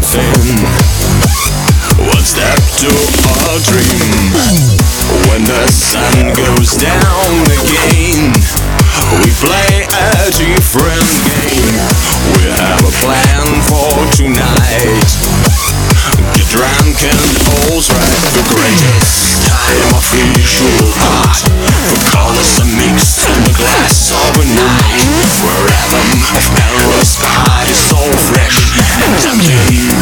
something. One step to our dream. When the sun goes down again, we play a different game. We have a plan for tonight. Get drunk and all's right. The greatest time of visual art. The colors are mixed in the glass of a night. Where rhythm of endless part is so fresh and tempting.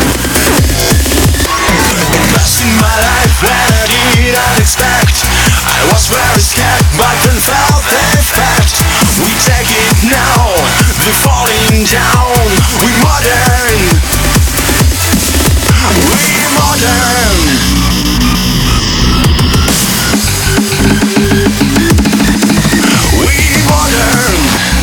Best in my life when I didn't expect. I was very scared but then felt the effect. We take it now, the falling down. We modern. We modern. We modern.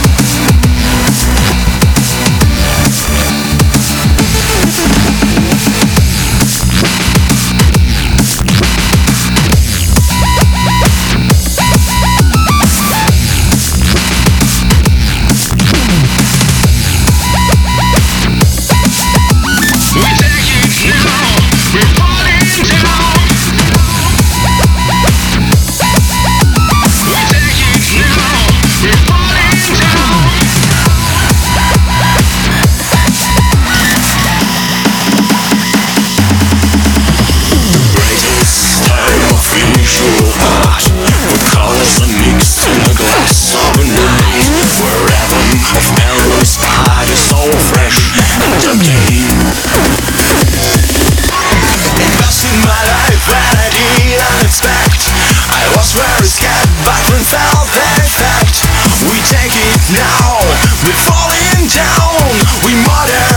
Very scared, but we felt the effect. We take it now, we're falling down. We modern.